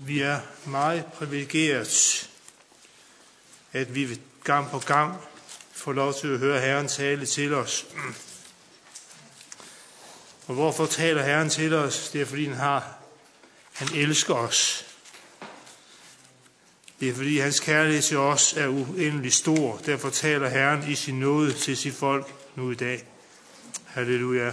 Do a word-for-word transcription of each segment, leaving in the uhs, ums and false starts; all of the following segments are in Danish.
Vi er meget privilegeret, at vi gang på gang får lov til at høre Herren tale til os. Og hvorfor taler Herren til os? Det er, fordi han, har, han elsker os. Det er, fordi hans kærlighed til os er uendelig stor. Derfor taler Herren i sin nåde til sit folk nu i dag. Halleluja.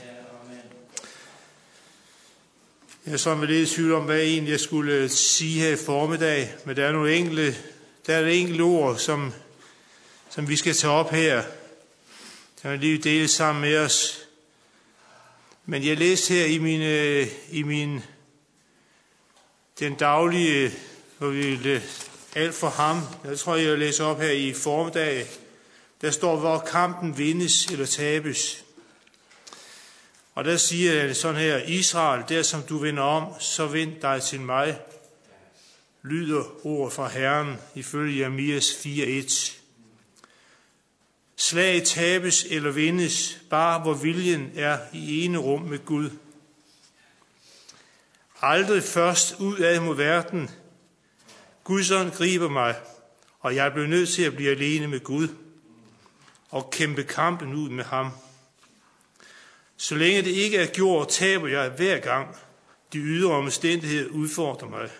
Jeg er sådan lidt i tvivl om, hvad egentlig jeg skulle sige her i formiddag, men der er nogle enkelte, der er et enkelt ord, som, som vi skal tage op her. Der vil lige dele sammen med os. Men jeg læste her i min, i min den daglige, hvor vi alt for ham. Jeg tror, jeg læser op her i formiddag. Der står, hvor kampen vindes eller tabes. Og der siger han sådan her, Israel, der som du vender om, så vind dig til mig, lyder ord fra Herren, ifølge Jeremias fire et. Slag tabes eller vindes, bare hvor viljen er i ene rum med Gud. Aldrig først ud af mod verden. Guds ånd griber mig, og jeg blev nødt til at blive alene med Gud og kæmpe kampen ud med ham. Så længe det ikke er gjort, taber jeg hver gang de ydre omstændigheder udfordrer mig.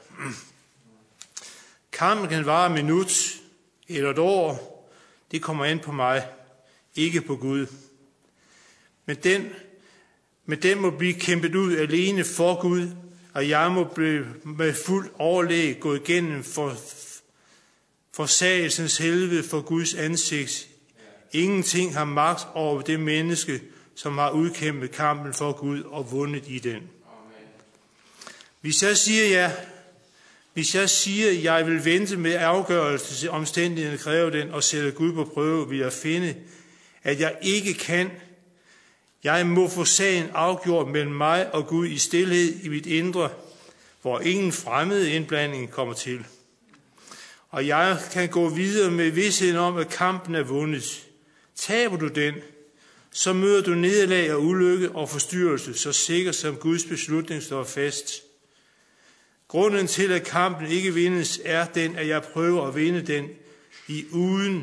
Kampen kan vare et minut eller et år. Det kommer ind på mig, ikke på Gud. Men den, men den må blive kæmpet ud alene for Gud, og jeg må blive med fuld overlæg gå igennem for forsagelsens helvede for Guds ansigt. Ingenting har magt over det menneske, som har udkæmpet kampen for Gud og vundet i den. Amen. Hvis jeg siger ja, hvis jeg siger, at jeg vil vente med afgørelse til omstændighederne kræver den og sætte Gud på prøve, vil jeg finde, at jeg ikke kan. Jeg må få sagen afgjort mellem mig og Gud i stilhed i mit indre, hvor ingen fremmede indblanding kommer til. Og jeg kan gå videre med vidstheden om, at kampen er vundet. Taber du den, så møder du nederlag og ulykke og forstyrrelse, så sikkert som Guds beslutning står fast. Grunden til, at kampen ikke vindes, er den, at jeg prøver at vinde den i uden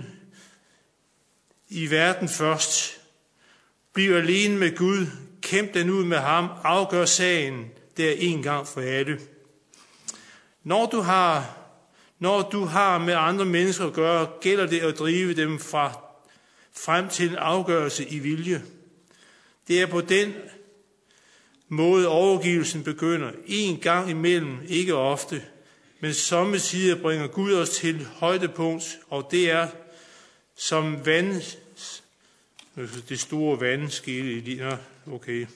i verden først. Bliv alene med Gud, kæmp den ud med ham, afgør sagen der en gang for alle. Når du har, når du har med andre mennesker at gøre, gælder det at drive dem fra frem til en afgørelse i vilje. Det er på den måde overgivelsen begynder. En gang imellem, ikke ofte, men sommetider bringer Gud os til højdepunkt, og det er som vand, det store vandskille i lige, okay.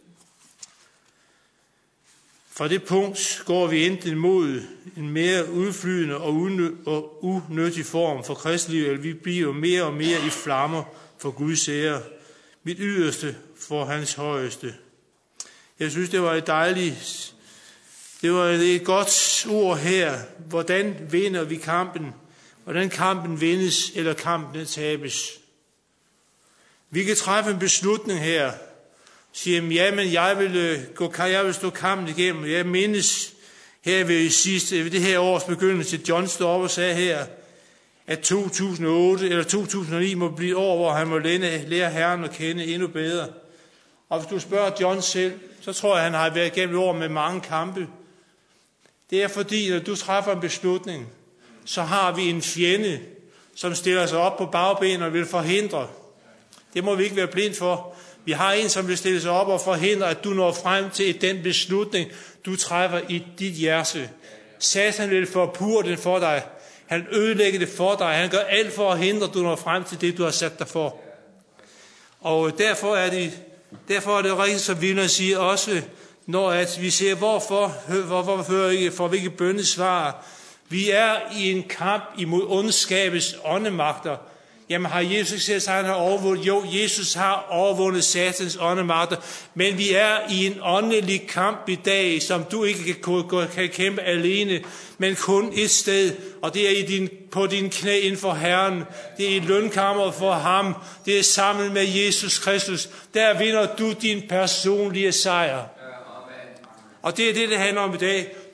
Fra det punkt går vi enten mod en mere udflydende og unødig form for kristeliv, eller vi bliver mere og mere i flammer for Guds ære, mit yderste for hans højeste. Jeg synes, det var et dejligt, det var et godt ord her. Hvordan vinder vi kampen? Hvordan kampen vindes, eller kampen tabes? Vi kan træffe en beslutning her. Siger, jamen jeg vil, gå, jeg vil stå kampen igennem. Jeg mindes her ved, sidste, ved det her års begyndelse, John stod op og sagde her, at to tusind og otte eller to tusind og ni må blive et år, hvor han må lære, lære Herren at kende endnu bedre. Og hvis du spørger John selv, så tror jeg, han har været igennem et år med mange kampe. Det er fordi, når du træffer en beslutning, så har vi en fjende, som stiller sig op på bagben og vil forhindre. Det må vi ikke være blind for. Vi har en, som vil stille sig op og forhindre, at du når frem til den beslutning, du træffer i dit hjerte. Satan vil forpure den for dig. Han ødelægger det for dig. Han gør alt for at hindre, at du når frem til det, du har sat dig for. Og derfor er det, derfor er det rigtigt, som Vilhelm siger også, når at vi ser, hvorfor, hvorfor får vi ikke bønnesvar. Vi er i en kamp imod ondskabets åndemagter. Jamen har Jesus ikke sagt, at han har overvundet? Jo, Jesus har overvundet satans åndemagter, men vi er i en åndelig kamp i dag, som du ikke kan, kan kæmpe alene, men kun et sted, og det er i din, på din knæ inden for Herren. Det er i lønkammeret for ham. Det er sammen med Jesus Kristus. Der vinder du din personlige sejr. Og det er det, det handler om i dag.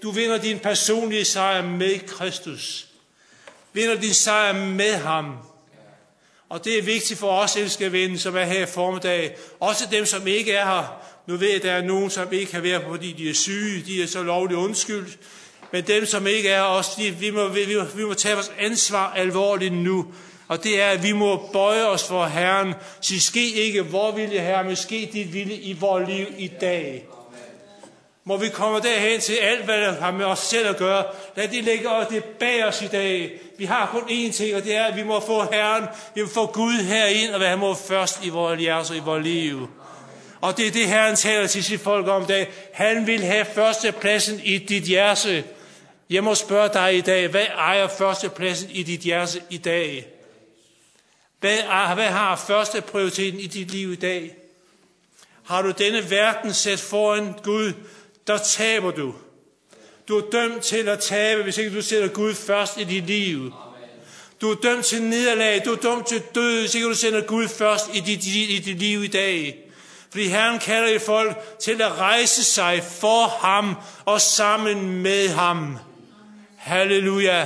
du vinder din personlige sejr med Kristus. Vinder din sejr med ham. Og det er vigtigt for os, elskede venner, som er her i formiddag. Også dem, som ikke er her. Nu ved jeg, at der er nogen, som ikke kan være, fordi de er syge. De er så lovligt undskyldt. Men dem, som ikke er os, de, vi, må, vi, vi må tage vores ansvar alvorligt nu. Og det er, at vi må bøje os for Herren. Sige, ske ikke vor vilje, Herre, men ske dit vilje i vores liv i dag. Må vi komme derhen til alt, hvad der har med os selv at gøre. Lad det ligge og det bag os i dag. Vi har kun én ting, og det er, at vi må få Herren, vi må få Gud herind, og hvad han må først i vores hjerter og i vores liv. Og det er det, Herren taler til sit folk om i dag. Han vil have førstepladsen i dit hjerte. Jeg må spørge dig i dag, hvad ejer førstepladsen i dit hjerte i dag? Hvad, er, hvad har første prioriteten i dit liv i dag? Har du denne verden sat foran Gud, der taber du. Du er dømt til at tabe, hvis ikke du sætter Gud først i dit liv. Du er dømt til nederlag, du er dømt til død, hvis ikke du sætter Gud først i dit, i dit liv i dag. Fordi Herren kalder et folk til at rejse sig for ham og sammen med ham. Halleluja.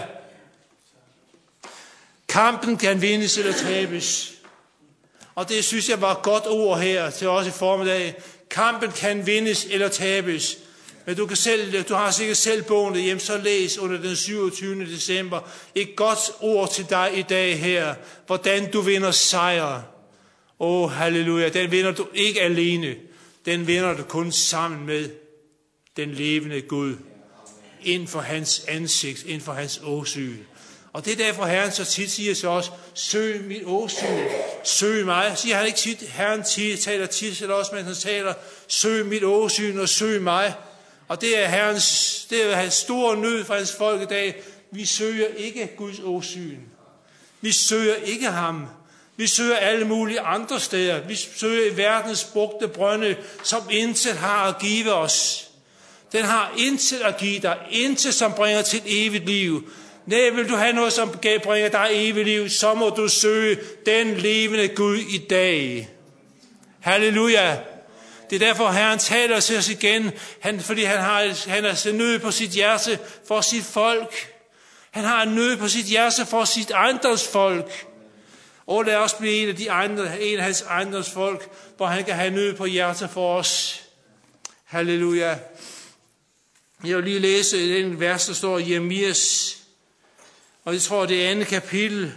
Kampen kan vindes eller tabes. Og det synes jeg var et godt ord her til os i formiddag. Kampen kan vindes eller tabes. Men du, kan selv, du har sikkert selv bogen hjem, så læs under den syvogtyvende december et godt ord til dig i dag her. Hvordan du vinder sejr. Åh, oh, halleluja. Den vinder du ikke alene. Den vinder du kun sammen med den levende Gud. Inden for hans ansigt, inden for hans åsyn. Og det er derfor Herren så tit siger til os, søg mit åsyn, søg mig. Siger han ikke tit, Herren tit, taler tit til os, men han taler, søg mit åsyn og søg mig. Og det er Herrens, det er hans store nød for hans folk i dag. Vi søger ikke Guds åsyn. Vi søger ikke ham. Vi søger alle mulige andre steder. Vi søger i verdens brugte brønde, som intet har at give os. Den har intet at give dig, intet som bringer til evigt liv. Nej, vil du have noget, som bringer dig evigt liv, så må du søge den levende Gud i dag. Halleluja. Det er derfor, Herren taler til os igen, han, fordi han har, han har nød på sit hjerte for sit folk. Han har en nød på sit hjerte for sit ejendomsfolk. Og lad os blive en af, de andre, en af hans ejendomsfolk, hvor han kan have nød på hjertet for os. Halleluja. Jeg vil lige læse den vers, der står i Jeremias, og jeg tror, det er andet kapitel.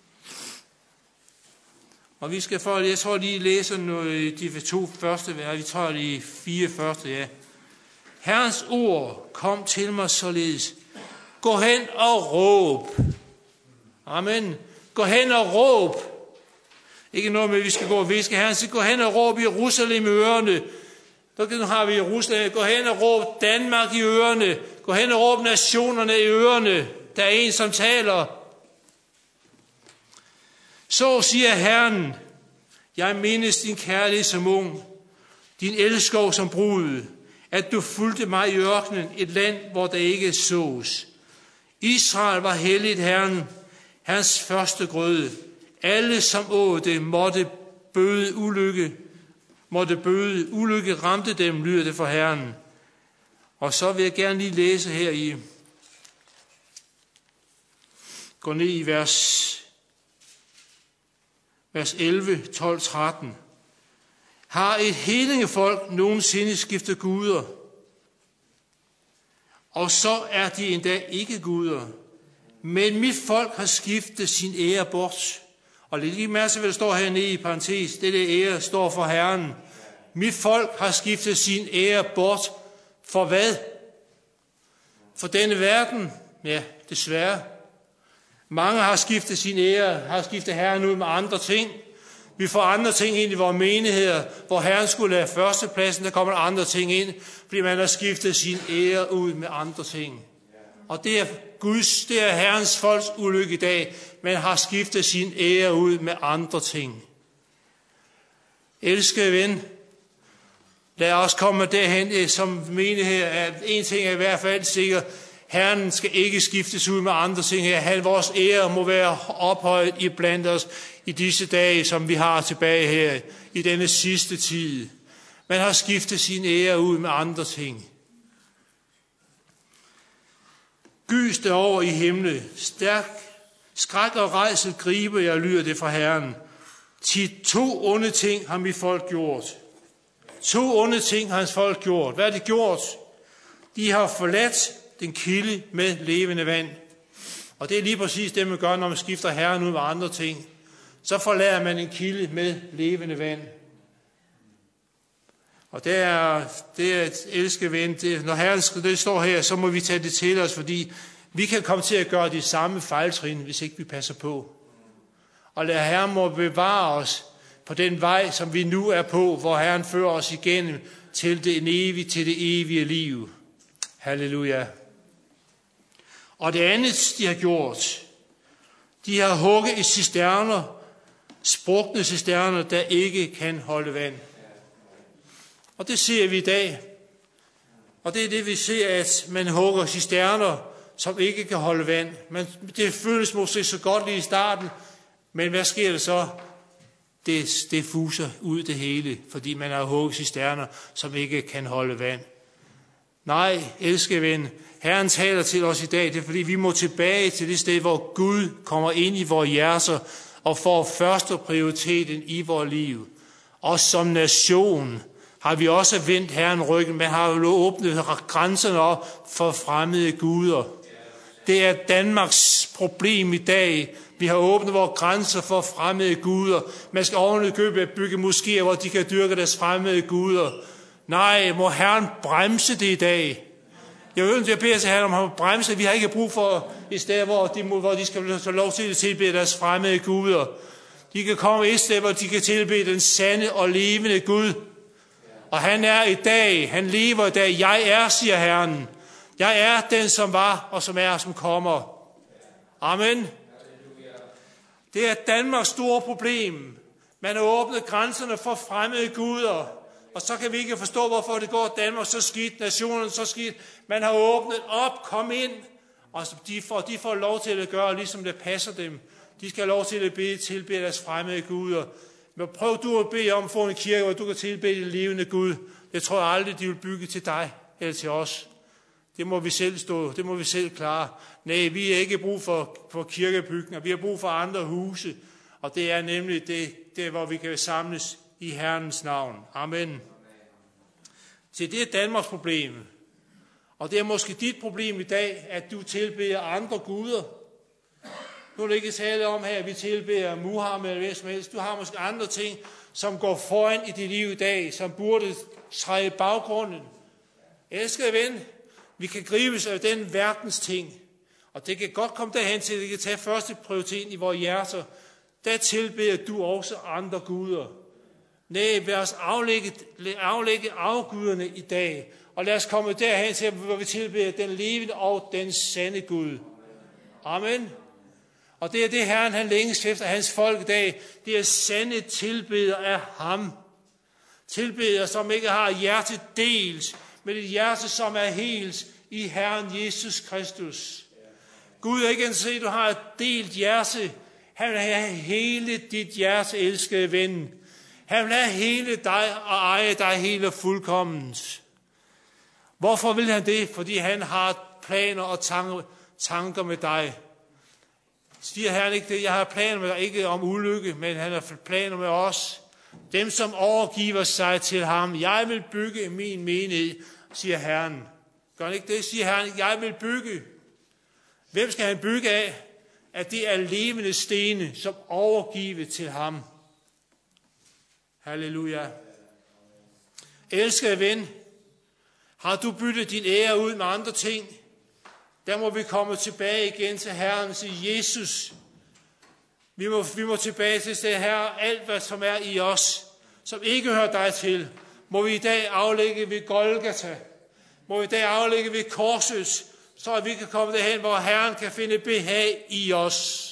Og vi skal for, jeg tror lige læse noget, de to første vers, vi tror de fire første, ja. Herrens ord kom til mig således. Gå hen og råb. Amen. Gå hen og råb. Ikke noget med, at vi skal gå og viske. Herren siger, gå hen og råb Jerusalem i ørerne. Nu har vi Jerusalem. Gå hen og råb Danmark i ørerne. Gå hen og råb nationerne i ørerne. Der er en, som taler. Så siger Herren, jeg mindes din kærlighed som ung, din elskov som brud, at du fulgte mig i ørkenen, et land, hvor der ikke sås. Israel var helligt Herren, hans første grøde. Alle, som åd det, måtte bøde ulykke, måtte bøde ulykke, ramte dem, lyder det for Herren. Og så vil jeg gerne lige læse her i, gå ned i vers, vers elleve, tolv, tretten. Har et hedningefolk nogensinde skiftet guder? Og så er de endda ikke guder. Men mit folk har skiftet sin ære bort. Og lidt lige mærke, hvad der står hernede i parentes. Det der ære står for Herren. Mit folk har skiftet sin ære bort. For hvad? For denne verden? Ja, desværre. Mange har skiftet sin ære, har skiftet Herren ud med andre ting. Vi får andre ting ind i vores menigheder, hvor Herren skulle lade førstepladsen, der kommer der andre ting ind, fordi man har skiftet sin ære ud med andre ting. Og det er Guds, det er Herrens folks ulykke i dag, man har skiftet sin ære ud med andre ting. Elskede ven, lad os komme derhen som menighed, at en ting er i hvert fald sikker, Herren skal ikke skiftes ud med andre ting her. Han, vores ære må være ophøjet i blandt os i disse dage, som vi har tilbage her i denne sidste tid. Man har skiftet sin ære ud med andre ting. Gys derover i himle, stærk, skræk og rædsel griber jeg, lyder det fra Herren. Til to onde ting har mit folk gjort. To onde ting har hans folk gjort. Hvad har de gjort? De har forladt den kilde med levende vand. Og det er lige præcis det, man gør, når man skifter Herren ud med andre ting. Så forlader man en kilde med levende vand. Og det er, det er et elsket ven. Det, når Herren det står her, så må vi tage det til os, fordi vi kan komme til at gøre de samme fejltrin, hvis ikke vi passer på. Og lad Herren må bevare os på den vej, som vi nu er på, hvor Herren fører os igennem til det evige, til det evige liv. Halleluja. Og det andet, de har gjort, de har hugget i cisterner, sprukne cisterner, der ikke kan holde vand. Og det ser vi i dag. Og det er det, vi ser, at man hugger cisterner, som ikke kan holde vand. Men det føles måske så godt lige i starten, men hvad sker der så? Det, det fuser ud det hele, fordi man har hugget cisterner, som ikke kan holde vand. Nej, elskede ven, Herren taler til os i dag, det er fordi vi må tilbage til det sted, hvor Gud kommer ind i vores hjerter og får første prioriteten i vores liv. Og som nation har vi også vendt Herren ryggen, men har jo åbnet grænserne op for fremmede guder. Det er Danmarks problem i dag. Vi har åbnet vores grænser for fremmede guder. Man skal ordentligt købe at bygge moskéer, hvor de kan dyrke deres fremmede guder. Nej, må Herren bremse det i dag. Jeg vil ønske, jeg beder til Herren om at bremse. Vi har ikke brug for et sted, hvor de, hvor de skal få lov til at tilbede deres fremmede guder. De kan komme et sted, hvor de kan tilbede den sande og levende Gud. Og han er i dag, han lever i dag. Jeg er, siger Herren. Jeg er den, som var, og som er, og som kommer. Amen. Det er Danmarks store problem. Man har åbnet grænserne for fremmede guder. Og så kan vi ikke forstå, hvorfor det går Danmark så skidt, nationen så skidt. Man har åbnet op, kom ind, og de får, de får lov til at gøre, ligesom det passer dem. De skal have lov til at bede, tilbede deres fremmede guder. Men prøv du at bede om at få en kirke, hvor du kan tilbede det levende Gud. Det tror jeg aldrig, de vil bygge til dig eller til os. Det må vi selv stå, det må vi selv klare. Nej, vi har ikke brug for, for kirkebygninger, vi har brug for andre huse. Og det er nemlig det, det hvor vi kan samles i Herrens navn. Amen. Så det er Danmarks problem. Og det er måske dit problem i dag, at du tilbeder andre guder. Nu er det ikke tale om her, at vi tilbeder Muhammed eller hvad som helst. Du har måske andre ting, som går foran i dit liv i dag, som burde træde i baggrunden. Elskede ven, vi kan gribes af den verdens ting. Og det kan godt komme derhen til, at det kan tage første prioriteten i vores hjerter. Der tilbeder du også andre guder. Nej, lad os aflægge, aflægge afguderne i dag. Og lad os komme derhen til, hvor vi tilbeder den levende og den sande Gud. Amen. Og det er det, Herren han længes efter hans folk i dag. Det er sande tilbeder af ham. Tilbeder, som ikke har hjertet delt, men et hjerte, som er helt i Herren Jesus Kristus. Gud er ikke en se, du har et delt hjerte. Han vil have hele dit hjerte, elskede ven. Han vil have hele dig og eje dig hele fuldkomment. Hvorfor vil han det? Fordi han har planer og tanker med dig. Siger Herren ikke det? Jeg har planer med dig, ikke om ulykke, men han har planer med os. Dem, som overgiver sig til ham. Jeg vil bygge min menighed, siger Herren. Gør han ikke det? Siger Herren, jeg vil bygge. Hvem skal han bygge af? At det er levende stene, som overgiver til ham. Halleluja. Elskede ven, har du byttet din ære ud med andre ting? Der må vi komme tilbage igen til Herren og sige, Jesus, vi må, vi må tilbage til det her, alt hvad som er i os, som ikke hører dig til, må vi i dag aflægge ved Golgata, må vi i dag aflægge ved korset, så at vi kan komme derhen, hvor Herren kan finde behag i os.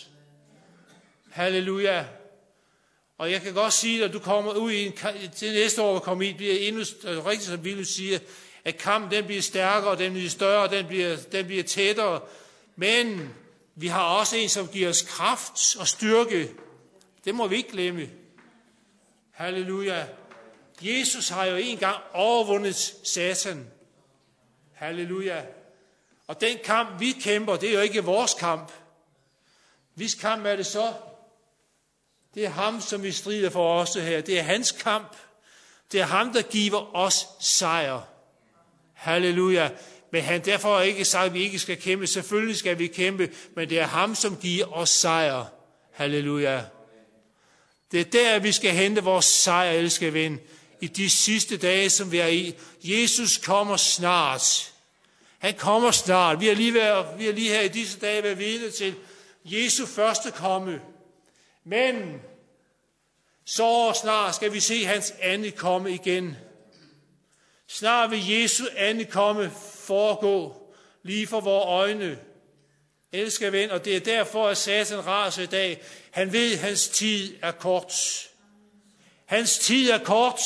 Halleluja. Og jeg kan godt sige, at du kommer ud i en, til næste år, kommer i, bliver endnu rigtigt, som Vilhelm siger, at kampen den bliver stærkere, den bliver større, den bliver, den bliver tættere. Men vi har også en, som giver os kraft og styrke. Det må vi ikke glemme. Halleluja. Jesus har jo engang overvundet Satan. Halleluja. Og den kamp, vi kæmper, det er jo ikke vores kamp. Hvis kamp er det så? Det er ham, som vi strider for os her. Det er hans kamp. Det er ham, der giver os sejr. Halleluja. Men han derfor ikke sagt, at vi ikke skal kæmpe. Selvfølgelig skal vi kæmpe, men det er ham, som giver os sejr. Halleluja. Det er der, vi skal hente vores sejr, elskede ven, i de sidste dage, som vi er i. Jesus kommer snart. Han kommer snart. Vi har lige, været, vi har lige her i disse dage været vidne til Jesu første komme. Men så snart skal vi se hans ande komme igen. Snart vil Jesu ande komme foregå lige for vores øjne. Elsker ven, og det er derfor, at Satan raser i dag. Han ved, at hans tid er kort. Hans tid er kort.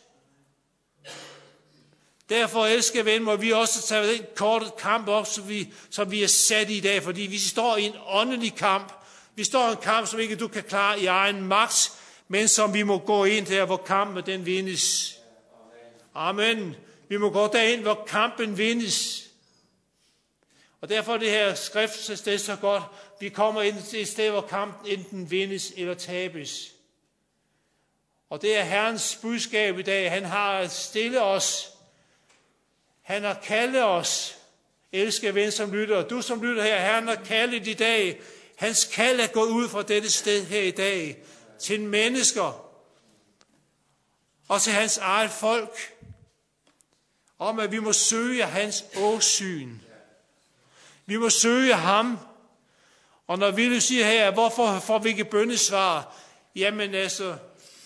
Derfor, elsker ven, må vi også tage den korte kamp op, som vi, som vi er sat i i dag. Fordi vi står i en åndelig kamp. Vi står i en kamp, som ikke du kan klare i egen magt, men som vi må gå ind der, hvor kampen den vindes. Amen. Vi må gå derind, hvor kampen vindes. Og derfor er det her skriftsted så godt. Vi kommer ind til et sted, hvor kampen enten vindes eller tabes. Og det er Herrens budskab i dag. Han har stillet os. Han har kaldet os. Elsker ven, som lytter. Du, som lytter her, Herren har kaldet i dag. Hans kald er gået ud fra dette sted her i dag. Til mennesker. Og til hans eget folk. Om at vi må søge hans åsyn. Vi må søge ham. Og når vi siger her, hvorfor får vi ikke bønnesvar? Jamen altså,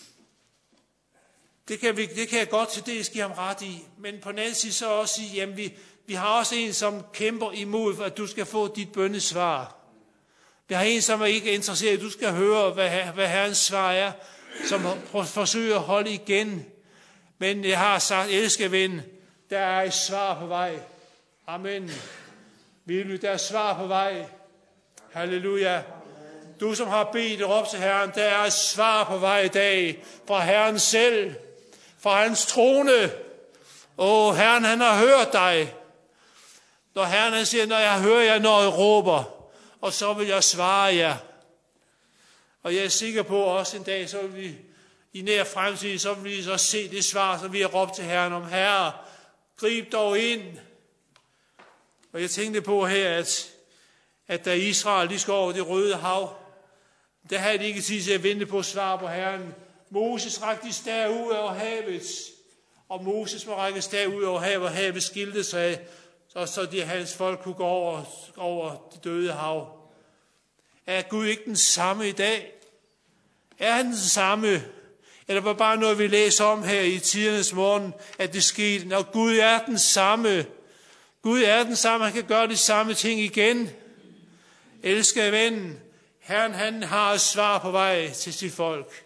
det kan, vi, det kan jeg godt til det, give ham ret i. Men på den anden side så også sige, jamen vi, vi har også en, som kæmper imod, for at du skal få dit bønnesvar. Vi har en, som er ikke interesseret. Du skal høre, hvad, hvad Herrens svar er, som forsøger at holde igen. Men jeg har sagt, elsker ven, der er et svar på vej. Amen. Der er svar på vej. Halleluja. Du, som har bedt og råbt til Herren, der er et svar på vej i dag. Fra Herren selv. Fra hans trone. Åh, Herren, han har hørt dig. Når Herren han siger, når jeg hører jer, når jeg råber. Og så vil jeg svare jer. Og jeg er sikker på, også en dag, så vil vi i nær fremtid, så vil vi så se det svar, som vi har råbt til Herren om. Herre, grib dog ind. Og jeg tænkte på her, at, at da Israel de skal over det røde hav, der havde de ikke tid til at vente på svar på Herren. Moses rakte de stav ud over havet, og Moses må række stav ud over havet, og havet skilte sig, så, så de hans folk kunne gå over, over det døde hav. Er Gud ikke den samme i dag? Er han den samme? Eller var bare noget, vi læser om her i tidernes morgen, at det skete? Når Gud er den samme, Gud er den samme, han kan gøre de samme ting igen. Elskede ven, Herren han har et svar på vej til sit folk.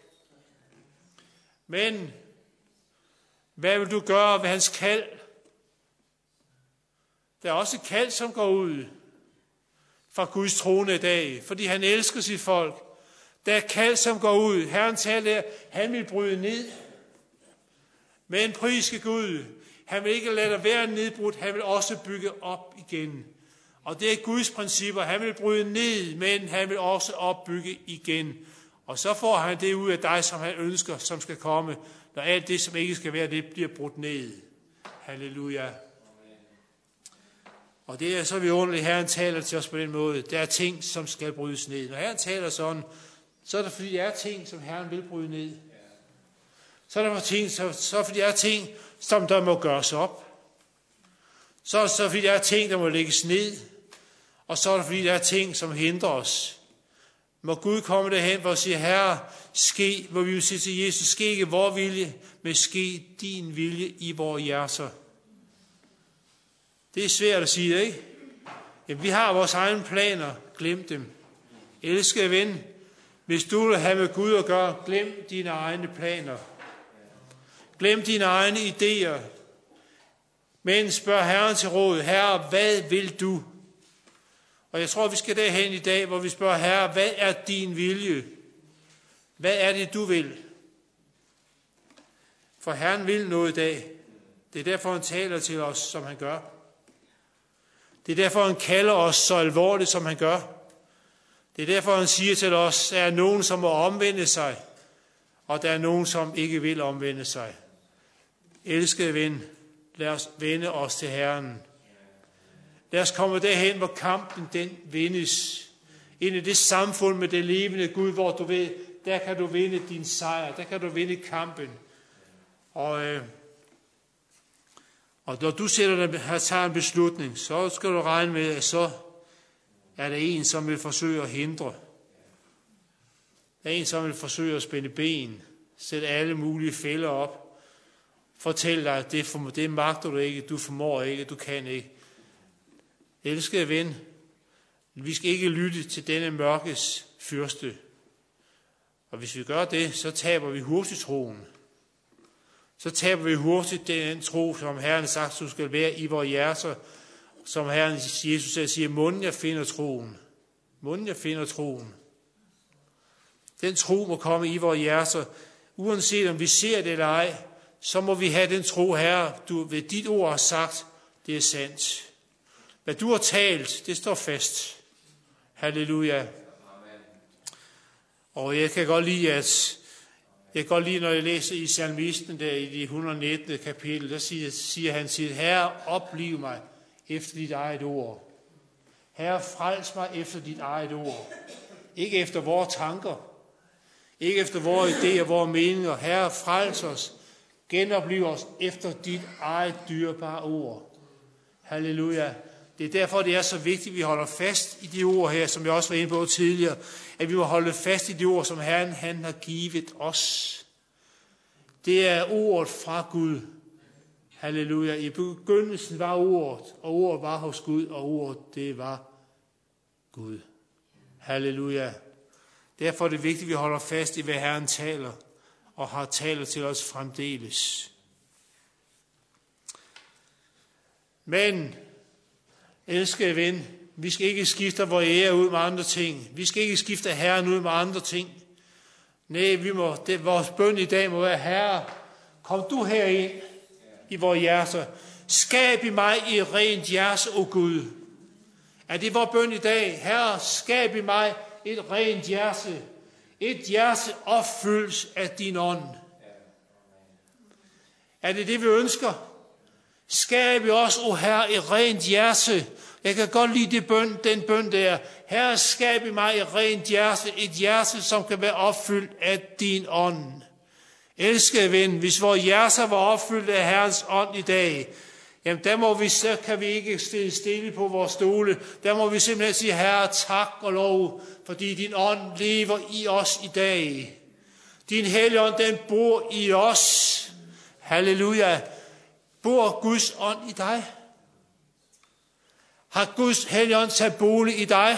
Men, hvad vil du gøre ved hans kald? Der er også et kald, som går ud fra Guds trone i dag, fordi han elsker sit folk. Der er et kald, som går ud. Herren taler, han vil bryde ned. Men priske Gud, han vil ikke lade dig være nedbrudt, han vil også bygge op igen. Og det er Guds principper. Han vil bryde ned, men han vil også opbygge igen. Og så får han det ud af dig, som han ønsker, som skal komme, når alt det, som ikke skal være, det bliver brudt ned. Halleluja. Og det er så vidunderligt, at Herren taler til os på den måde. Der er ting, som skal brydes ned. Når Herren taler sådan, så er det fordi, der er ting, som Herren vil bryde ned. Så er der ting, så, så fordi der er ting, som der må gøres op. Så er det så fordi, der er ting, der må lægges ned. Og så er det fordi, der er ting, som hindrer os. Må Gud komme derhen, hvor vi siger, Herre, ske, hvor vi vil sige til Jesus, ske ikke vor vilje, men ske din vilje i vores hjerter. Det er svært at sige, ikke? Jamen, vi har vores egne planer, glem dem. Elskede ven, hvis du vil have med Gud at gøre, glem dine egne planer. Glem dine egne idéer. Men spørg Herren til råd, Herre, hvad vil du? Og jeg tror, vi skal derhen i dag, hvor vi spørger, Herre, hvad er din vilje? Hvad er det, du vil? For Herren vil noget i dag. Det er derfor, han taler til os, som han gør. Det er derfor, han kalder os så alvorligt, som han gør. Det er derfor, han siger til os, at der er nogen, som må omvende sig, og der er nogen, som ikke vil omvende sig. Elskede ven, lad os vende os til Herren. Lad os komme derhen, hvor kampen den vindes. Ind i det samfund med det levende Gud, hvor du ved, der kan du vinde din sejr, der kan du vinde kampen. Og, øh, og når du sætter dig her, tager en beslutning, så skal du regne med, at så er der en, som vil forsøge at hindre. Der er en, som vil forsøge at spænde ben, sætte alle mulige fælder op, fortælle dig, at det, for, det magter du ikke, du formår ikke, du kan ikke. Elskede ven, vi skal ikke lytte til denne mørkes fyrste. Og hvis vi gør det, så taber vi hurtigt troen. Så taber vi hurtigt den tro, som Herren har sagt, du skal være i vores hjerter. Som Herren Jesus siger, munden jeg finder troen. Munden jeg finder troen. Den tro må komme i vores hjerter. Uanset om vi ser det eller ej, så må vi have den tro, Herre, du ved dit ord har sagt, det er sandt. Hvad du har talt, det står fast. Halleluja. Og jeg kan godt lide, at jeg kan godt lide, når jeg læser i salmisten der i det et hundrede og nittende kapitel, der siger, siger han til, Herre, opliv mig efter dit eget ord. Herre, frels mig efter dit eget ord. Ikke efter vores tanker. Ikke efter vores idéer, vores meninger. Herre, frels os. Genopliv os efter dit eget dyrebare ord. Halleluja. Det er derfor, det er så vigtigt, at vi holder fast i de ord her, som jeg også var inde på tidligere, at vi må holde fast i de ord, som Herren han har givet os. Det er ordet fra Gud. Halleluja. I begyndelsen var ordet, og ordet var hos Gud, og ordet, det var Gud. Halleluja. Derfor er det vigtigt, at vi holder fast i, hvad Herren taler, og har talt til os fremdeles. Men elskede ven, vi skal ikke skifte vores ære ud med andre ting. Vi skal ikke skifte Herren ud med andre ting. Nej, vi må, det, vores bøn i dag må være, Herre, kom du herind i vores hjerter. Skab i mig i rent hjerte, o Gud. Er det vores bøn i dag? Herre, skab i mig et rent hjerte. Et hjerte opfyldt af din ånd. Er det det, vi ønsker? Skab i os, o Herre, et rent hjerte. Jeg kan godt lide det bøn, den bøn der. Herre, skab i mig et rent hjerte. Et hjerte, som kan være opfyldt af din ånd. Elskede ven, hvis vores hjerter var opfyldt af Herrens ånd i dag, jamen der må vi, så kan vi ikke stille stille på vores stole. Der må vi simpelthen sige, Herre, tak og lov, fordi din ånd lever i os i dag. Din Helligånd, den bor i os. Halleluja. Bor Guds ånd i dig? Har Guds Helligånd taget bolig i dig?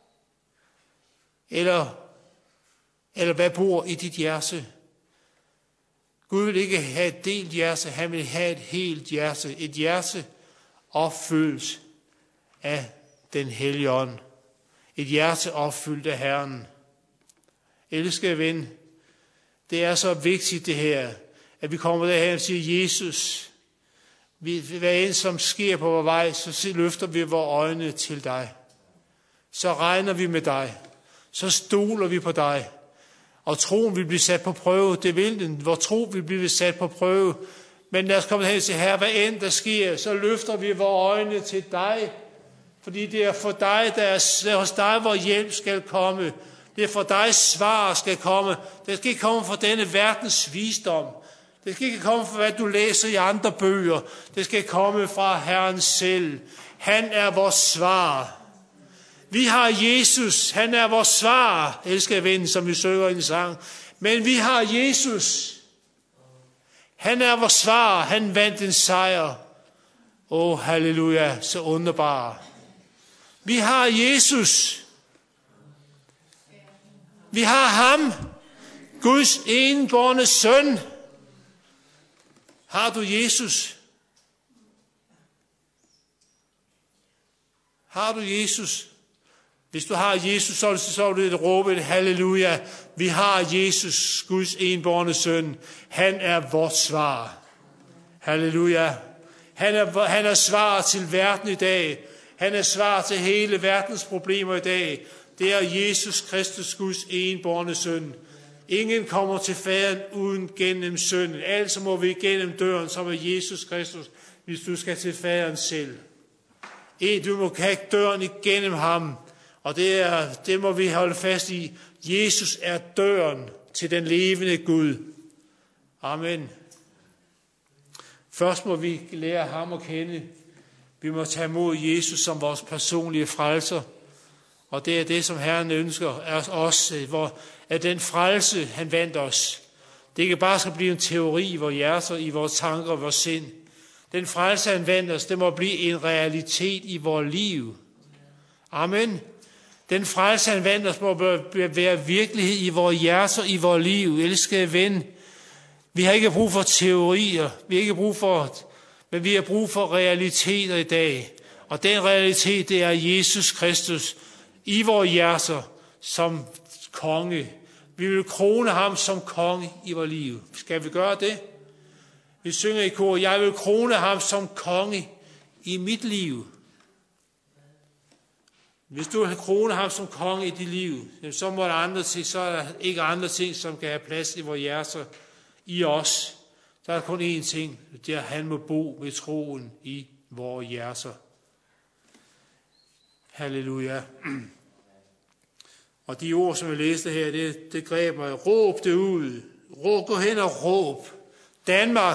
Eller, eller hvad bor i dit hjerte? Gud vil ikke have et delt hjerte, han vil have et helt hjerte. Et hjerte opfyldt af den Hellige Ånd. Et hjerte opfyldt af Herren. Elskede ven, det er så vigtigt det her, at vi kommer derhen og siger, Jesus, hvad end som sker på vores vej, så løfter vi vores øjne til dig. Så regner vi med dig. Så stoler vi på dig. Og troen vil blive sat på prøve. Det vil den. Hvor tro vil blive sat på prøve. Men lad os komme hen til Herre, hvad end der sker, så løfter vi vores øjne til dig. Fordi det er for dig, der er hos dig, hvor hjælp skal komme. Det er for dig, svar skal komme. Det skal ikke komme fra denne verdens visdom. Det skal ikke komme fra, hvad du læser i andre bøger. Det skal komme fra Herren selv. Han er vores svar. Vi har Jesus, han er vores svar, elskede ven, som vi søger i en sang. Men vi har Jesus. Han er vores svar, han vandt en sejr. Åh, oh, halleluja, så underbar. Vi har Jesus. Vi har ham, Guds enbårne søn. Har du Jesus? Har du Jesus? Hvis du har Jesus, så er det et råbe et halleluja. Vi har Jesus, Guds enbårne søn. Han er vores svar. Halleluja. Han er, han er svar til verden i dag. Han er svar til hele verdens problemer i dag. Det er Jesus Kristus, Guds enbårne søn. Ingen kommer til faderen uden gennem synden. Altså må vi gennem døren, som er Jesus Kristus, hvis du skal til faderen selv. En, du må kakke døren igennem ham, og det, er, det må vi holde fast i. Jesus er døren til den levende Gud. Amen. Først må vi lære ham at kende. Vi må tage imod Jesus som vores personlige frelser. Og det er det, som Herren ønsker af os, hvor at den frelse, han vandt os. Det ikke bare skal blive en teori i vores hjerter, i vores tanker og vores sind. Den frelse, han vandt os, det må blive en realitet i vores liv. Amen. Den frelse, han vandt os, må være virkelighed i vores hjerter, i vores liv. Elskede ven, vi har ikke brug for teorier, vi har ikke brug for, men vi har brug for realiteter i dag. Og den realitet, det er Jesus Kristus i vores hjerter som konge. Vi vil krone ham som konge i vores liv. Skal vi gøre det? Vi synger i kor, jeg vil krone ham som konge i mit liv. Hvis du vil krone ham som konge i dit liv, så må der andre ting, så er der ikke andre ting, som kan have plads i vores hjerter, i os. Der er kun én ting, det er, at han må bo ved troen i vores hjerter. Halleluja. Og de ord, som jeg læste her, det, det greb mig. Råb det ud. Råb, gå hen og råb. Danmark.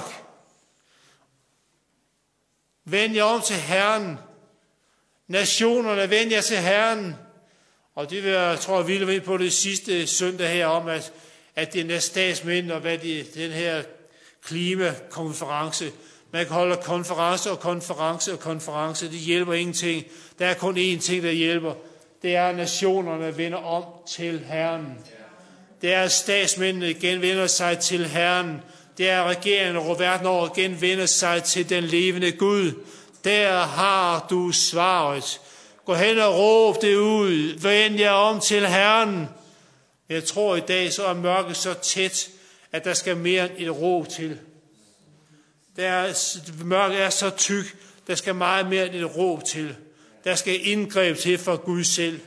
Vend jer om til Herren. Nationerne, vend jer til Herren. Og det vil jeg, tror jeg, vi vil ind på det sidste søndag her om, at, at den der statsmænd og hvad de, den her klimakonference, man kan holde konference og konference og konference, det hjælper ingenting. Der er kun én ting, der hjælper. Det er, at nationerne vender om til Herren. Det er, at statsmændene igen vender sig til Herren. Det er, at regeringen og verden over igen vender sig til den levende Gud. Der har du svaret. Gå hen og råb det ud. Vend jer om til Herren. Jeg tror i dag, så er mørket så tæt, at der skal mere end et råb til. Der er, mørket er så tyk, der skal meget mere end et råb til. Der skal indgreb til fra Gud selv.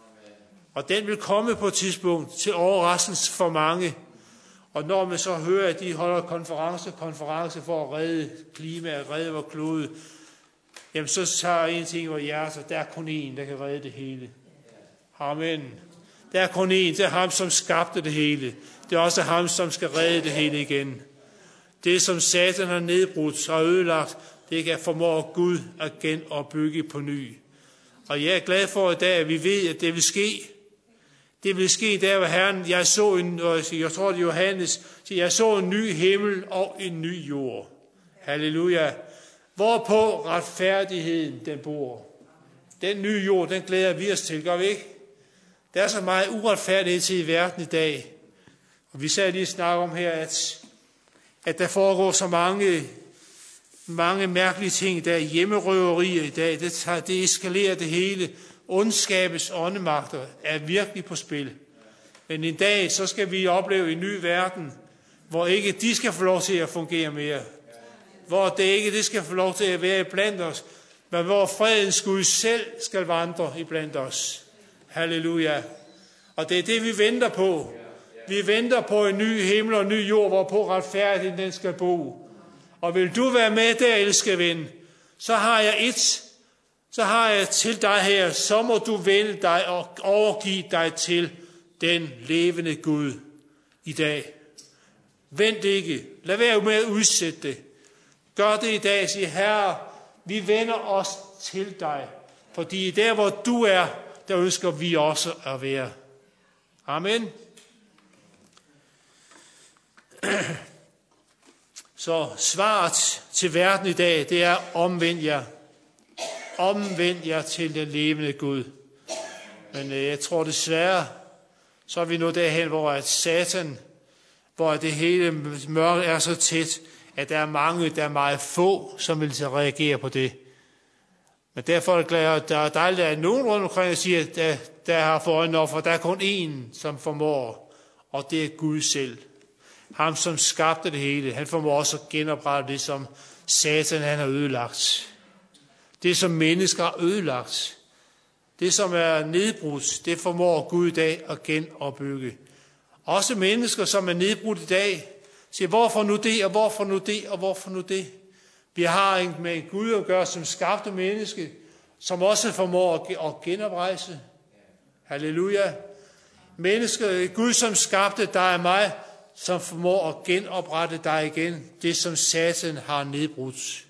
Og den vil komme på et tidspunkt til overraskelse for mange. Og når man så hører, at de holder konference, konference for at redde klimaet, redde vores klode, jamen så tager en ting i vores hjerter. Der er kun én, der kan redde det hele. Amen. Der er kun én, det er ham, som skabte det hele. Det er også ham, som skal redde det hele igen. Det, som Satan har nedbrudt og ødelagt, det kan formå Gud at genopbygge på ny. Og jeg er glad for i dag, at vi ved, at det vil ske. Det vil ske der, hvor Herren, jeg så en, jeg tror det er Johannes, jeg så en ny himmel og en ny jord. Halleluja. Hvorpå retfærdigheden den bor. Den nye jord, den glæder vi os til, gør vi ikke? Der er så meget uretfærdighed til i verden i dag. Og vi sagde lige snakke om her, at, at der foregår så mange, mange mærkelige ting i dag. Hjemmerøverier i dag, det, tager, det eskalerer det hele. Ondskabets åndemagter er virkelig på spil. Men en dag, så skal vi opleve en ny verden, hvor ikke de skal få lov til at fungere mere. Hvor det ikke det skal få lov til at være iblandt os, men hvor fredens Gud selv skal vandre iblandt os. Halleluja. Og det er det, vi venter på. Vi venter på en ny himmel og en ny jord, hvorpå retfærdigheden den skal bo. Og vil du være med der, elskede ven, så har jeg et, så har jeg til dig her, så må du vende dig og overgive dig til den levende Gud i dag. Vent ikke. Lad være med at udsætte det. Gør det i dag. Sig, Herre, vi vender os til dig. Fordi der, hvor du er, der ønsker vi også at være. Amen. Så svaret til verden i dag, det er omvend jer. Omvend jer til den levende Gud. Men øh, jeg tror desværre, så er vi nået derhen, hvor at Satan, hvor det hele mørke er så tæt, at der er mange, der er meget få, som vil reagere på det. Men derfor er det glad, at der er dejligt, at nogen rundt omkring siger, at der, der har for øjnene op, for der er kun én, som formår, og det er Gud selv. Ham, som skabte det hele, han formår også at genoprette det, som Satan han har ødelagt. Det, som mennesker har ødelagt, det, som er nedbrudt, det formår Gud i dag at genopbygge. Også mennesker, som er nedbrudt i dag, siger, hvorfor nu det, og hvorfor nu det, og hvorfor nu det? Vi har en, med en Gud at gøre, som skabte menneske, som også formår at genoprejse. Halleluja. Mennesker, Gud, som skabte dig og mig, som formår at genoprette dig igen, det som Satan har nedbrudt.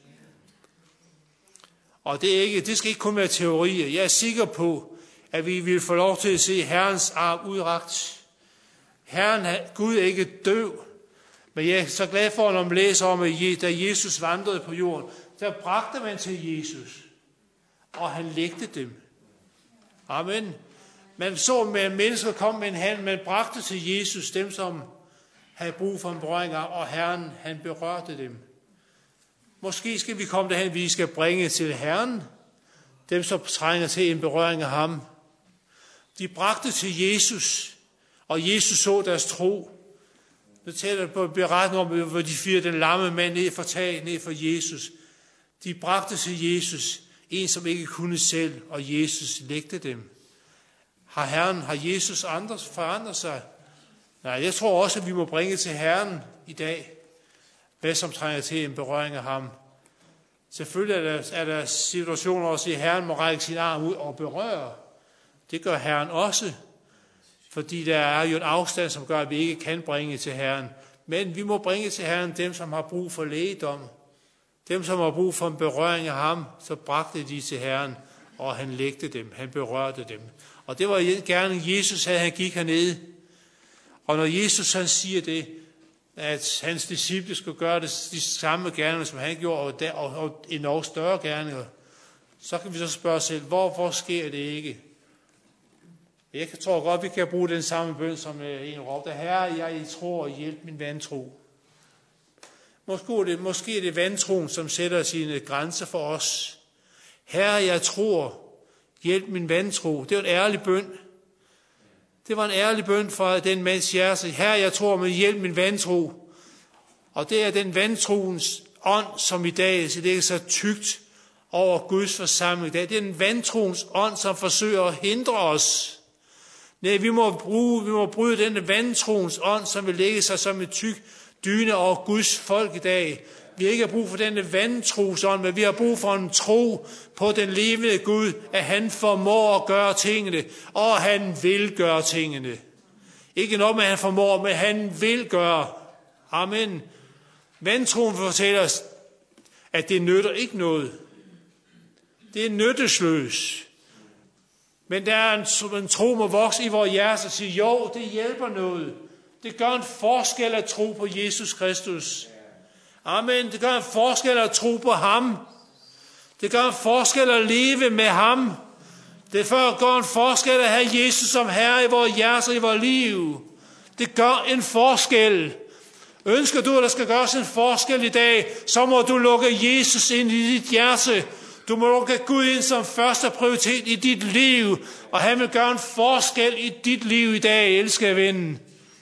Og det, er ikke, det skal ikke kun være teorier. Jeg er sikker på, at vi vil få lov til at se Herrens arm udragt. Herren, Gud er ikke døv, men jeg er så glad for, når man læser om, at da Jesus vandrede på jorden, der bragte man til Jesus, og han lægte dem. Amen. Man så, at mennesker kom med en hand, man bragte til Jesus dem, som havde brug for en berøring, og Herren, han berørte dem. Måske skal vi komme derhen, vi skal bringe til Herren, dem som trænger til en berøring af ham. De bragte til Jesus, og Jesus så deres tro. Nu taler på beretning om, hvor de firte den lamme mand ned for tag, ned for Jesus. De bragte til Jesus, en som ikke kunne selv, og Jesus lægte dem. Har Herren, har Jesus andre forandret sig? Nej, jeg tror også, at vi må bringe til Herren i dag, hvad som trænger til en berøring af ham. Selvfølgelig er der, er der situationer også, at Herren må række sin arm ud og berøre. Det gør Herren også, fordi der er jo en afstand, som gør, at vi ikke kan bringe til Herren. Men vi må bringe til Herren dem, som har brug for lægedom. Dem, som har brug for en berøring af ham, så bragte de til Herren, og han lægte dem, han berørte dem. Og det var gerne Jesus, at han gik hernede. Og når Jesus han siger det, at hans disciple skulle gøre det, de samme gerninger, som han gjorde, og, der, og, og endnu større gerninger, så kan vi så spørge os selv, hvorfor sker det ikke? Jeg tror godt, vi kan bruge den samme bøn, som en råbte, Herre, jeg I tror, og hjælp min vantro. Måske er, det, måske er det vantroen, som sætter sine grænser for os. Herre, jeg tror, hjælp min vantro. Det var en ærlig bøn. Det var en ærlig bøn fra den mands hjerte. Herre, jeg tror, men hjælp min vantro. Og det er den vantroens ånd, som i dag ligger så tykt over Guds forsamling. Det er den vantroens ånd, som forsøger at hindre os. Nej, vi må, bruge, vi må bryde den vantroens ånd, som vil lægge sig som et tyk dyne over Guds folk i dag. Vi har ikke brug for denne vantros ånd, men vi har brug for en tro på den levende Gud, at han formår at gøre tingene, og han vil gøre tingene. Ikke noget med, at han formår, men han vil gøre. Amen. Vantroen fortæller os, at det nytter ikke noget. Det er nyttesløs. Men der er en, en tro må vokse i vores hjerte og sige, jo, det hjælper noget. Det gør en forskel at tro på Jesus Kristus. Amen. Det gør en forskel at tro på ham. Det gør en forskel at leve med ham. Det gør en forskel at have Jesus som herre i vores hjerte og i vores liv. Det gør en forskel. Ønsker du, at der skal gøres en forskel i dag, så må du lukke Jesus ind i dit hjerte. Du må lukke Gud ind som første prioritet i dit liv, og han vil gøre en forskel i dit liv i dag, elskede ven.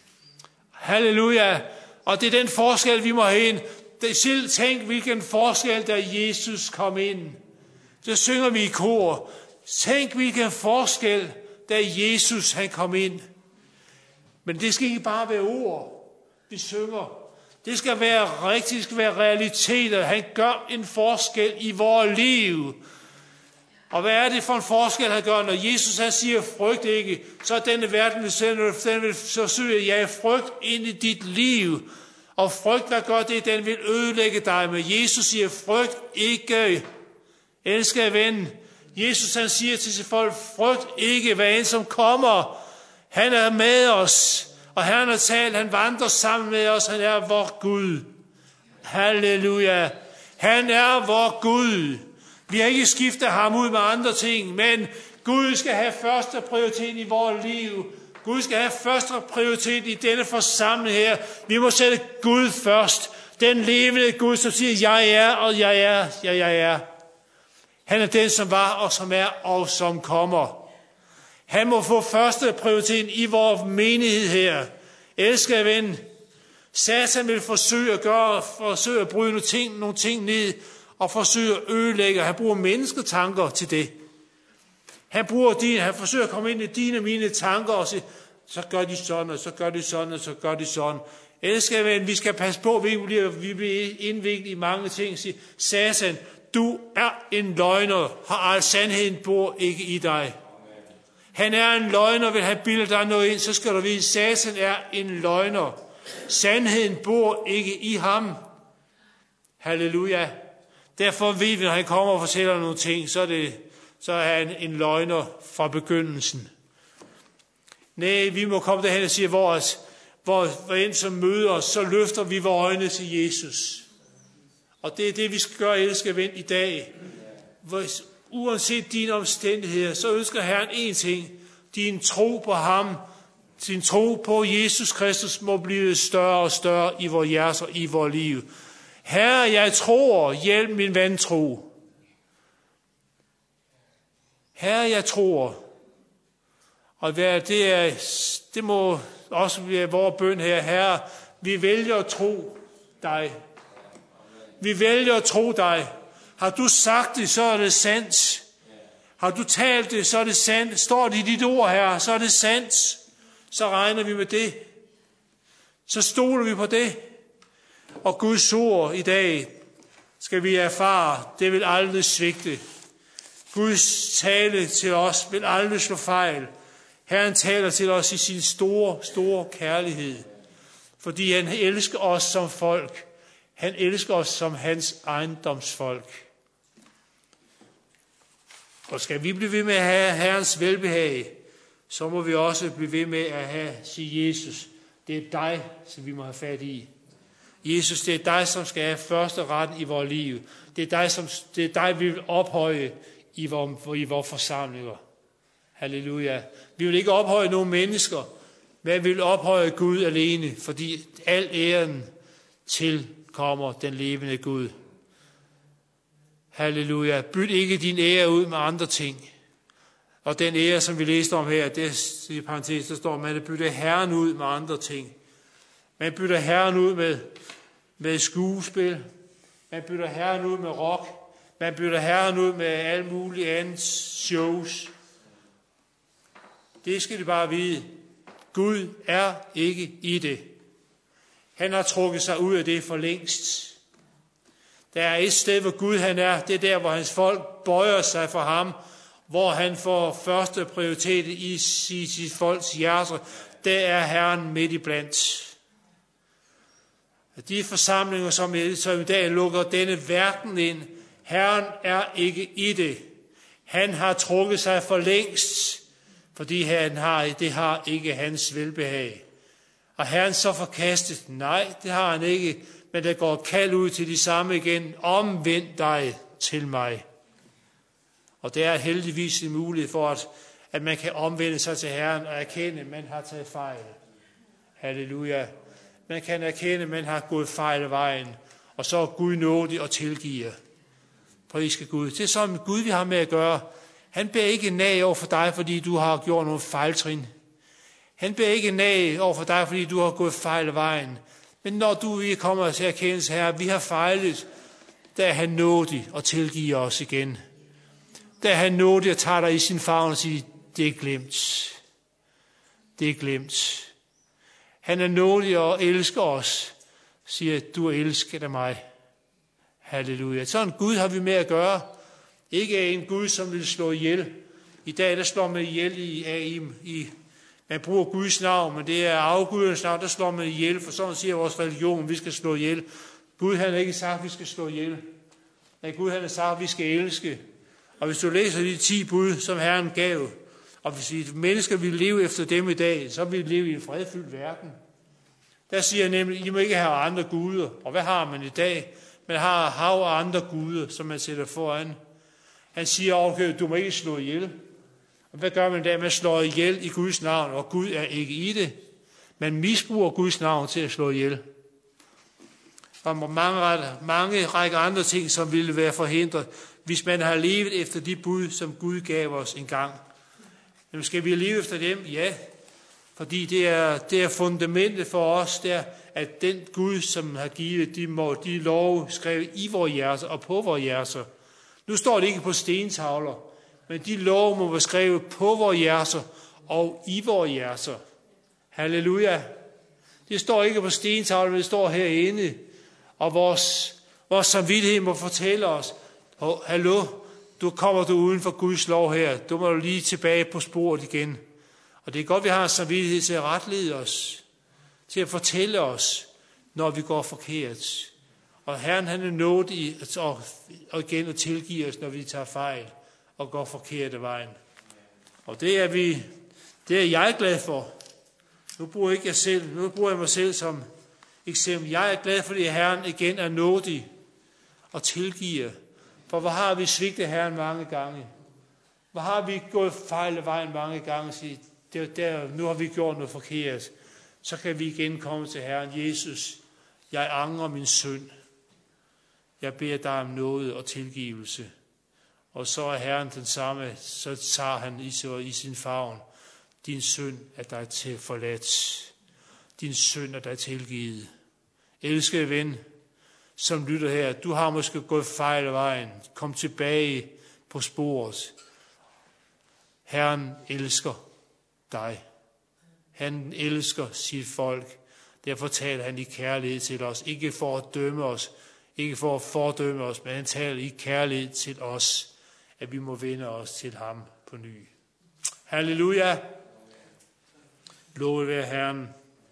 Halleluja. Og det er den forskel, vi må have ind. Selv tænk, hvilken forskel, da Jesus kom ind. Det synger vi i kor. Tænk, hvilken forskel, da Jesus han kom ind. Men det skal ikke bare være ord, vi synger. Det skal være rigtigt, det skal være realiteter. Han gør en forskel i vores liv. Og hvad er det for en forskel, han gør? Når Jesus han siger, frygt ikke, så er denne verden vil sende, den vil så søge, ja, frygt ind i dit liv. Og frygt, hvad gør det? Den vil ødelægge dig. Men Jesus siger, frygt ikke. Elsker ven. Jesus han siger til sit folk, frygt ikke, hvad end som kommer. Han er med os. Og Herren har talt, han vandrer sammen med os. Han er vor Gud. Halleluja. Han er vor Gud. Vi har ikke skiftet ham ud med andre ting, men Gud skal have første prioritet i vores liv. Gud skal have første prioritet i denne forsamling her. Vi må sætte Gud først. Den levende Gud, som siger, jeg er, og jeg er, ja, jeg er. Han er den, som var, og som er, og som kommer. Han må få første prioritet i vores menighed her. Elsker ven. Satan vil forsøge at gøre, forsøge at bryde nogle ting, nogle ting ned, og forsøger at ødelægge. Han bruger mennesketanker til det. Han, bruger din, han forsøger at komme ind i dine og mine tanker og sige, så gør de sådan, og så gør de sådan, og så gør de sådan. Elsker ven, vi skal passe på, vi bliver, vi bliver indviklet i mange ting. Sige, Satan, du er en løgner, har al sandheden bor ikke i dig. Han er en løgner, vil have bildet dig noget ind, så skal du vide, Satan er en løgner. Sandheden bor ikke i ham. Halleluja. Derfor ved vi, når han kommer og fortæller nogle ting, så er, det, så er han en løgner fra begyndelsen. Nej, vi må komme derhen og sige, hvor, hvor, hvor end som møder os, så løfter vi vores øjne til Jesus. Og det er det, vi skal gøre, elsker ven, i dag. Hvor, uanset dine omstændigheder, så ønsker Herren én ting. Din tro på ham, din tro på Jesus Kristus må blive større og større i vores hjerter, i vores liv. Herre, jeg tror, hjælp min vantro. Herre, jeg tror. Og det, er, det må også være vores bøn her. Herre, vi vælger at tro dig. Vi vælger at tro dig. Har du sagt det, så er det sandt. Har du talt det, så er det sandt. Står det i dit ord her, så er det sandt. Så regner vi med det. Så stoler vi på det. Og Guds ord i dag skal vi erfare, det vil aldrig svigte. Guds tale til os vil aldrig slå fejl. Herren taler til os i sin store, store kærlighed. Fordi han elsker os som folk. Han elsker os som hans ejendomsfolk. Og skal vi blive ved med at have Herrens velbehag, så må vi også blive ved med at have, sige Jesus, det er dig, som vi må have fat i. Jesus, det er dig, som skal have første retten i vores liv. Det er dig, som, det er dig vi vil ophøje i vores, i vores forsamlinger. Halleluja. Vi vil ikke ophøje nogen mennesker, men vi vil ophøje Gud alene, fordi al æren tilkommer den levende Gud. Halleluja. Byt ikke din ære ud med andre ting. Og den ære, som vi læste om her, det er i parentes, der står, man bytter Herren ud med andre ting. Man bytter Herren ud med, med skuespil. Man bytter Herren ud med rock. Man bytter Herren ud med alle mulige andre shows. Det skal de bare vide. Gud er ikke i det. Han har trukket sig ud af det for længst. Der er et sted, hvor Gud han er. Det er der, hvor hans folk bøjer sig for ham. Hvor han får første prioritet i sit folks hjerter. Der er Herren midt i blandt. De forsamlinger, som i dag lukker denne verden ind. Herren er ikke i det. Han har trukket sig for længst. Fordi han har, det har ikke hans velbehag. Og Herren så forkastet? Nej, det har han ikke. Men der går kald ud til de samme igen. Omvend dig til mig. Og det er heldigvis en mulighed for, at, at man kan omvende sig til Herren og erkende, at man har taget fejl. Halleluja. Man kan erkende, at man har gået fejl af vejen. Og så er Gud nådig og tilgiver. Priske Gud. Det er sådan Gud, vi har med at gøre. Han beder ikke nag over for dig, fordi du har gjort nogle fejltrin. Han beder ikke nag over for dig, fordi du har gået fejl af vejen. Men når du ikke kommer til erkendelse, Herre, vi har fejlet, der er han nådig og tilgiver os igen. Der er han nådig og tager dig i sin favn og siger, det er glemt. Det er glemt. Han er nådig og elsker os, siger, du er elsket af mig. Halleluja. Sådan Gud har vi med at gøre. Ikke en Gud, som vil slå ihjel. I dag, der slår man ihjel i, i, i man bruger Guds navn, men det er afgudernes navn, der slår man ihjel, for sådan siger vores religion, vi skal slå ihjel. Gud, han har ikke sagt, at vi skal slå ihjel. Men Gud, han har sagt, at vi skal elske. Og hvis du læser de ti bud, som Herren gav, og hvis mennesker vil leve efter dem i dag, så vil vi leve i en fredfyldt verden. Der siger jeg nemlig, I må ikke have andre guder. Og hvad har man i dag? Man har hav og andre guder, som man sætter foran. Han siger overkøbet, du må ikke slå ihjel. Og hvad gør man da? Man slår ihjel i Guds navn, og Gud er ikke i det. Man misbruger Guds navn til at slå ihjel. Og mange, mange række andre ting, som ville være forhindret, hvis man har levet efter de bud, som Gud gav os engang. Men skal vi leve efter dem? Ja. Fordi det er, det er fundamentet for os, det er, at den Gud, som har givet de, må, de love, skrevet i vores hjerter og på vores hjerter. Nu står det ikke på stentavler, men de love må være skrevet på vores hjerter og i vores hjerter. Halleluja. Det står ikke på stentavler, men det står herinde. Og vores, vores samvittighed må fortælle os, oh, hallo, du kommer du uden for Guds lov her. Du må lige tilbage på sporet igen. Og det er godt, vi har en samvittighed til at retlede os, til at fortælle os, når vi går forkert. Og Herren, han er nådig og, og igen at tilgive os, når vi tager fejl og går forkerte vejen. Og det er vi, det er jeg glad for. Nu bruger jeg ikke jeg selv, nu bruger jeg mig selv som eksempel. Jeg er glad for, at Herren igen er nådig og tilgiver. For hvor har vi svigtet Herren mange gange? Hvor har vi gået fejl af vejen mange gange og sige, det der, nu har vi gjort noget forkert. Så kan vi igen komme til Herren. Jesus, jeg angrer min synd. Jeg beder dig om nåde og tilgivelse. Og så er Herren den samme, så tager han i, så, i sin favn. Din synd er dig til forladt. Din synd er dig tilgivet. Elskede ven, som lytter her, du har måske gået fejl af vejen. Kom tilbage på sporet. Herren elsker dig. Han elsker sit folk. Derfor taler han i kærlighed til os. Ikke for at dømme os, ikke for at fordømme os, men han taler i kærlighed til os, at vi må vende os til ham på ny. Halleluja. Lovet være Herren.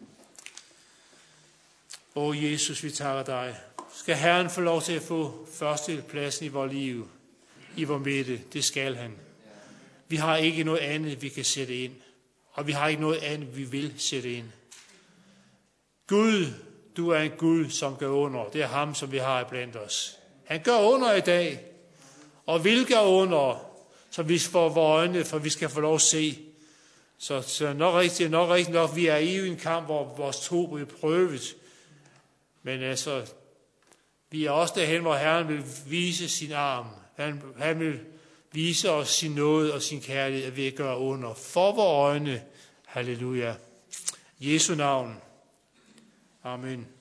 Åh Jesus, vi takker dig. Skal Herren få lov til at få førstepladsen i vores liv, i vores midte? Det skal han. Vi har ikke noget andet, vi kan sætte ind. Og vi har ikke noget andet, vi vil sætte ind. Gud, du er en Gud, som gør under. Det er ham, som vi har blandt os. Han gør under i dag. Og vil gøre under, så vi får vores øjne, for vi skal få lov at se. Så, så nok rigtigt, nok rigtigt nok, vi er i en kamp, hvor vores tro bliver prøvet. Men altså, vi er også derhen, hvor Herren vil vise sin arm. Han, han vil vise os sin nåde og sin kærlighed, at vi gør under. For vores øjne. Halleluja. Jesu navn. Amen.